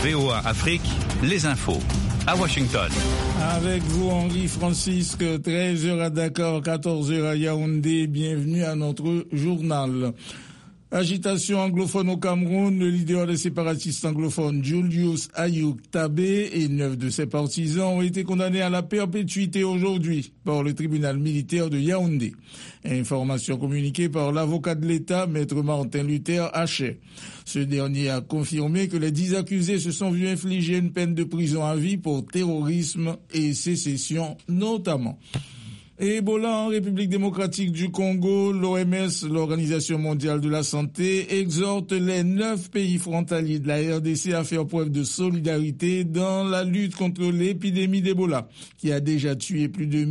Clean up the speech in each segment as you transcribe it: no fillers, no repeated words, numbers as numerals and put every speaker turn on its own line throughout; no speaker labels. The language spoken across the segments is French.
VOA Afrique, les infos. À Washington.
Avec vous, Henri Francisque, 13h à Dakar, 14h à Yaoundé. Bienvenue à notre journal. Agitation anglophone au Cameroun, le leader des séparatistes anglophones Julius Ayuk Tabé et 9 de ses partisans ont été condamnés à la perpétuité aujourd'hui par le tribunal militaire de Yaoundé. Information communiquée par l'avocat de l'État, maître Martin Luther Hachet. Ce dernier a confirmé que les 10 accusés se sont vus infliger une peine de prison à vie pour terrorisme et sécession notamment. Ebola en République démocratique du Congo, l'OMS, l'Organisation mondiale de la santé, exhorte les 9 pays frontaliers de la RDC à faire preuve de solidarité dans la lutte contre l'épidémie d'Ebola, qui a déjà tué plus de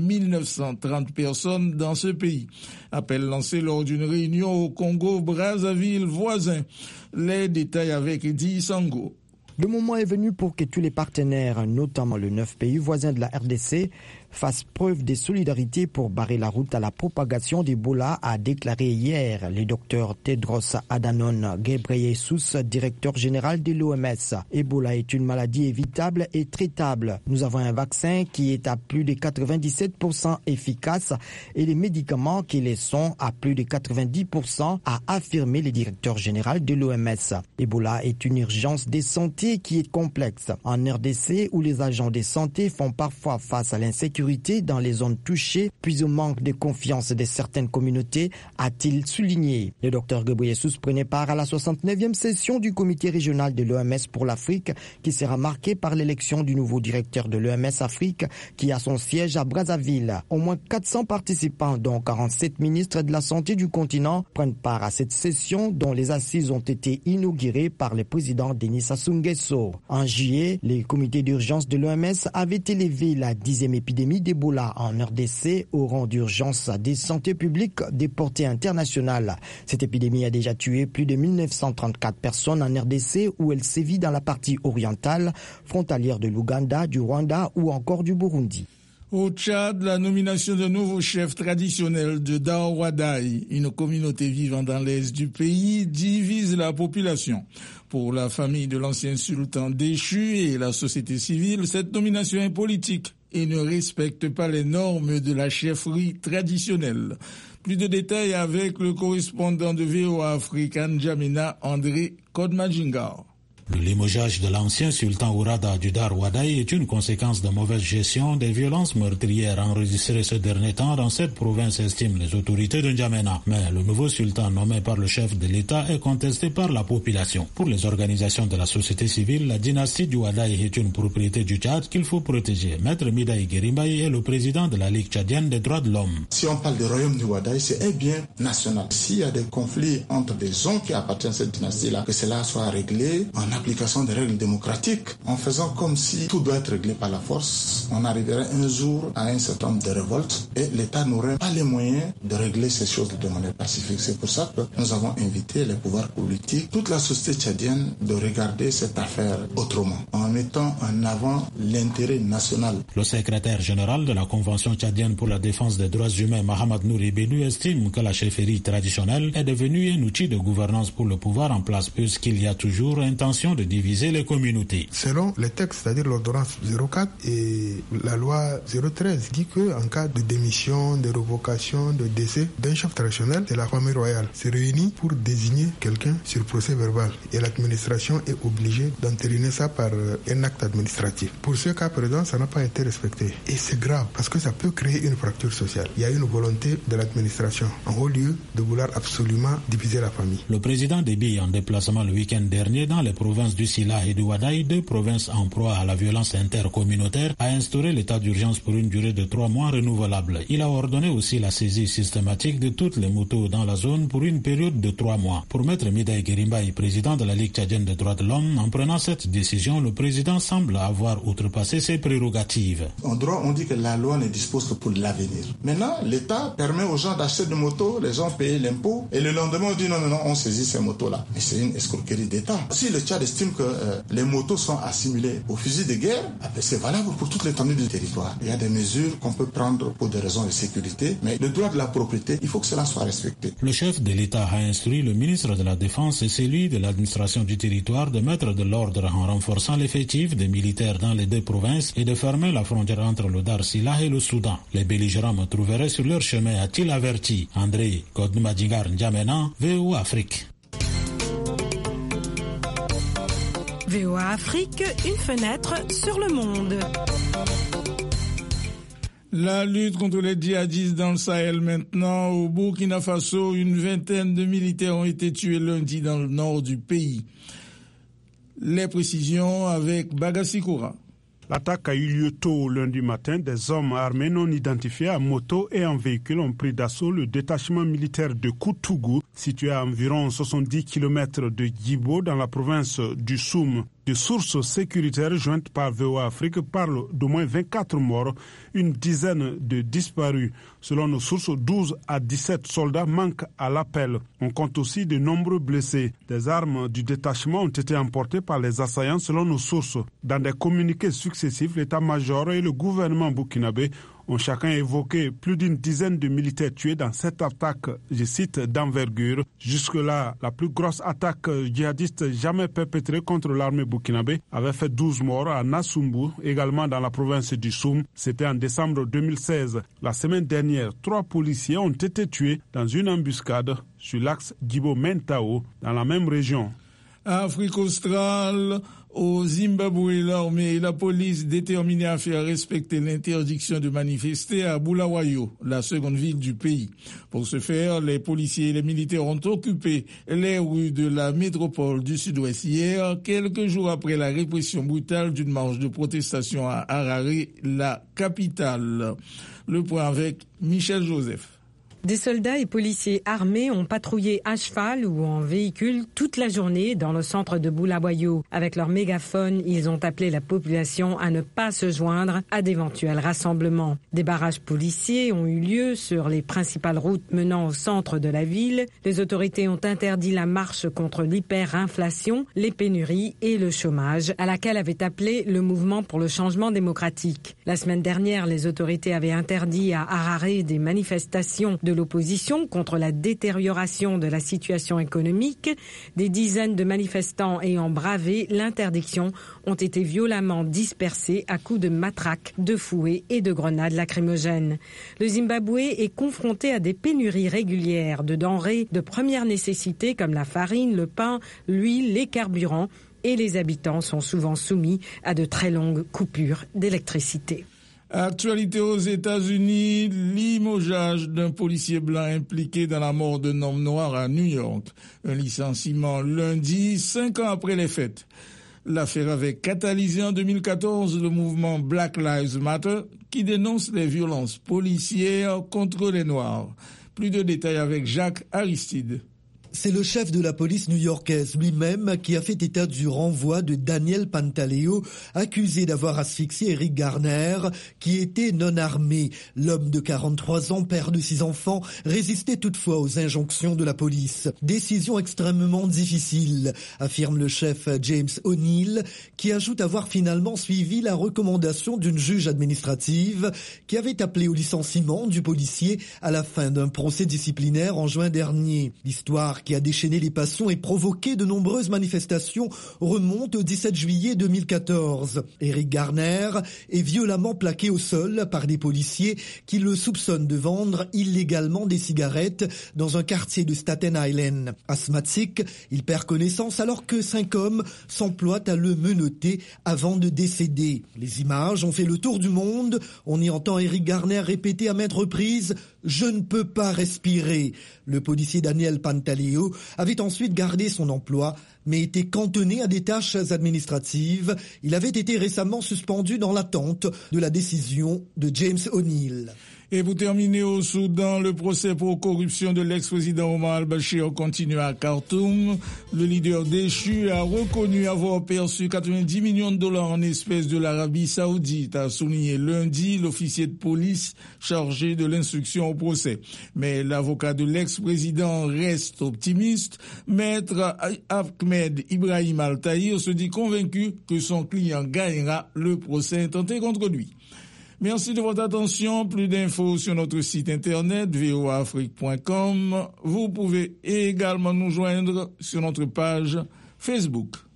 1930 personnes dans ce pays. Appel lancé lors d'une réunion au Congo-Brazzaville voisin. Les détails avec Edi Sango.
Le moment est venu pour que tous les partenaires, notamment les 9 pays voisins de la RDC, fassent preuve de solidarité pour barrer la route à la propagation d'Ebola, a déclaré hier le docteur Tedros Adhanom Ghebreyesus, directeur général de l'OMS. Ebola est une maladie évitable et traitable. Nous avons un vaccin qui est à plus de 97% efficace et les médicaments qui le sont à plus de 90%, a affirmé le directeur général de l'OMS. Ebola est une urgence de santé qui est complexe. En RDC, où les agents de santé font parfois face à l'insécurité dans les zones touchées, puis au manque de confiance de certaines communautés, a-t-il souligné. Le docteur Ghebreyesus prenait part à la 69e session du comité régional de l'OMS pour l'Afrique, qui sera marquée par l'élection du nouveau directeur de l'OMS Afrique, qui a son siège à Brazzaville. Au moins 400 participants, dont 47 ministres de la santé du continent, prennent part à cette session dont les assises ont été inaugurées par le président Denis Sassou Nguesso. En juillet, les comités d'urgence de l'OMS avaient élevé la 10e épidémie d'Ebola en RDC au rang d'urgence des santé publique des portées internationales. Cette épidémie a déjà tué plus de 1934 personnes en RDC, où elle sévit dans la partie orientale, frontalière de l'Ouganda, du Rwanda ou encore du Burundi.
Au Tchad, la nomination d'un nouveau chef traditionnel de Daouadaï, une communauté vivant dans l'est du pays, divise la population. Pour la famille de l'ancien sultan déchu et la société civile, cette nomination est politique et ne respecte pas les normes de la chefferie traditionnelle. Plus de détails avec le correspondant de VOA Afrique, N'Djamena André Kodmajingar.
Le limogeage de l'ancien sultan Ourada du Dar Wadaï est une conséquence de mauvaise gestion des violences meurtrières enregistrées ce dernier temps dans cette province, estiment les autorités de N'Djamena. Mais le nouveau sultan nommé par le chef de l'État est contesté par la population. Pour les organisations de la société civile, la dynastie du Wadaï est une propriété du Tchad qu'il faut protéger. Maître Midaï Guérimbaï est le président de la Ligue tchadienne des droits de l'homme.
Si on parle du royaume du Wadaï, c'est un bien national. S'il y a des conflits entre des zones qui appartiennent à cette dynastie-là, que cela soit réglé en application des règles démocratiques, en faisant comme si tout doit être réglé par la force, on arriverait un jour à un certain nombre de révoltes et l'État n'aurait pas les moyens de régler ces choses de manière pacifique. C'est pour ça que nous avons invité les pouvoirs politiques, toute la société tchadienne, de regarder cette affaire autrement, en mettant en avant l'intérêt national.
Le secrétaire général de la Convention tchadienne pour la défense des droits humains, Mahamad Nouri Benu, estime que la chefferie traditionnelle est devenue un outil de gouvernance pour le pouvoir en place, puisqu'il y a toujours intention de diviser les communautés.
Selon les textes, c'est-à-dire l'ordonnance 04 et la loi 013, dit qu'en cas de démission, de révocation, de décès d'un chef traditionnel, c'est la famille royale se réunit pour désigner quelqu'un sur procès verbal. Et l'administration est obligée d'entériner ça par un acte administratif. Pour ce cas présent, ça n'a pas été respecté. Et c'est grave, parce que ça peut créer une fracture sociale. Il y a une volonté de l'administration, en haut lieu de vouloir absolument diviser la famille.
Le président Déby, en déplacement le week-end dernier dans les provinces du Sila et du Wadaï, deux provinces en proie à la violence intercommunautaire, a instauré l'état d'urgence pour une durée de 3 mois renouvelable. Il a ordonné aussi la saisie systématique de toutes les motos dans la zone pour une période de 3 mois. Pour Maître Midaï Guérimbaï, président de la Ligue tchadienne des droits de l'homme, en prenant cette décision, le président semble avoir outrepassé ses prérogatives.
En droit, on dit que la loi ne dispose que pour l'avenir. Maintenant, l'État permet aux gens d'acheter des motos, les gens payent l'impôt, et le lendemain, on dit non, on saisit ces motos-là. Mais c'est une escroquerie d'État. Si le Tchad brigade estime que les motos sont assimilées aux fusils de guerre, c'est valable pour toute l'étendue du territoire. Il y a des mesures qu'on peut prendre pour des raisons de sécurité, mais le droit de la propriété, il faut que cela soit respecté.
Le chef de l'État a instruit le ministre de la Défense et celui de l'administration du territoire de mettre de l'ordre en renforçant l'effectif des militaires dans les deux provinces et de fermer la frontière entre le Dar-Sila et le Soudan. Les belligérants me trouveraient sur leur chemin, a-t-il averti. André Kodmadjigar N'Djamena, VOA Afrique.
VOA Afrique, une fenêtre sur le monde.
La lutte contre les djihadistes dans le Sahel maintenant. Au Burkina Faso, une vingtaine de militaires ont été tués lundi dans le nord du pays. Les précisions avec Bagassi Koura.
L'attaque a eu lieu tôt lundi matin. Des hommes armés non identifiés à moto et en véhicule ont pris d'assaut le détachement militaire de Koutougou, situé à environ 70 km de Djibo, dans la province du Soum. Des sources sécuritaires jointes par VOA Afrique parlent d'au moins 24 morts, une dizaine de disparus. Selon nos sources, 12 à 17 soldats manquent à l'appel. On compte aussi de nombreux blessés. Des armes du détachement ont été emportées par les assaillants selon nos sources. Dans des communiqués successifs, l'état-major et le gouvernement burkinabé ont chacun évoqué plus d'une dizaine de militaires tués dans cette attaque, je cite, d'envergure. Jusque-là, la plus grosse attaque djihadiste jamais perpétrée contre l'armée burkinabé avait fait 12 morts à Nassumbu, également dans la province du Soum. C'était en décembre 2016. La semaine dernière, 3 policiers ont été tués dans une embuscade sur l'axe Djibo-Mentao, dans la même région.
Afrique australe, au Zimbabwe, l'armée et la police déterminés à faire respecter l'interdiction de manifester à Bulawayo, la seconde ville du pays. Pour ce faire, les policiers et les militaires ont occupé les rues de la métropole du Sud-Ouest hier, quelques jours après la répression brutale d'une marche de protestation à Harare, la capitale. Le point avec Michel Joseph.
Des soldats et policiers armés ont patrouillé à cheval ou en véhicule toute la journée dans le centre de Bulawayo. Avec leur mégaphone, ils ont appelé la population à ne pas se joindre à d'éventuels rassemblements. Des barrages policiers ont eu lieu sur les principales routes menant au centre de la ville. Les autorités ont interdit la marche contre l'hyperinflation, les pénuries et le chômage, à laquelle avait appelé le mouvement pour le changement démocratique. La semaine dernière, les autorités avaient interdit à Harare des manifestations de l'opposition contre la détérioration de la situation économique. Des dizaines de manifestants ayant bravé l'interdiction ont été violemment dispersés à coups de matraques, de fouets et de grenades lacrymogènes. Le Zimbabwe est confronté à des pénuries régulières de denrées de première nécessité comme la farine, le pain, l'huile, les carburants, et les habitants sont souvent soumis à de très longues coupures d'électricité.
Actualité aux États-Unis, limogeage d'un policier blanc impliqué dans la mort d'un homme noir à New York. Un licenciement lundi, 5 ans après les fêtes. L'affaire avait catalysé en 2014 le mouvement Black Lives Matter qui dénonce les violences policières contre les Noirs. Plus de détails avec Jacques Aristide.
C'est le chef de la police new-yorkaise lui-même qui a fait état du renvoi de Daniel Pantaleo, accusé d'avoir asphyxié Eric Garner, qui était non armé. L'homme de 43 ans, père de 6 enfants, résistait toutefois aux injonctions de la police. Décision extrêmement difficile, affirme le chef James O'Neill, qui ajoute avoir finalement suivi la recommandation d'une juge administrative qui avait appelé au licenciement du policier à la fin d'un procès disciplinaire en juin dernier. L'histoire qui a déchaîné les passions et provoqué de nombreuses manifestations remonte au 17 juillet 2014. Eric Garner est violemment plaqué au sol par des policiers qui le soupçonnent de vendre illégalement des cigarettes dans un quartier de Staten Island. Asthmatique, il perd connaissance alors que 5 hommes s'emploient à le menotter avant de décéder. Les images ont fait le tour du monde. On y entend Eric Garner répéter à maintes reprises « Je ne peux pas respirer ». Le policier Daniel Pantaleo avait ensuite gardé son emploi, mais était cantonné à des tâches administratives. Il avait été récemment suspendu dans l'attente de la décision de James O'Neill.
Et pour terminer au Soudan, le procès pour corruption de l'ex-président Omar al-Bashir continue à Khartoum. Le leader déchu a reconnu avoir perçu 90 millions de dollars en espèces de l'Arabie Saoudite, a souligné lundi l'officier de police chargé de l'instruction au procès. Mais l'avocat de l'ex-président reste optimiste. Maître Ahmed Ibrahim Al-Tahir se dit convaincu que son client gagnera le procès intenté contre lui. Merci de votre attention. Plus d'infos sur notre site internet voaafrique.com. Vous pouvez également nous joindre sur notre page Facebook.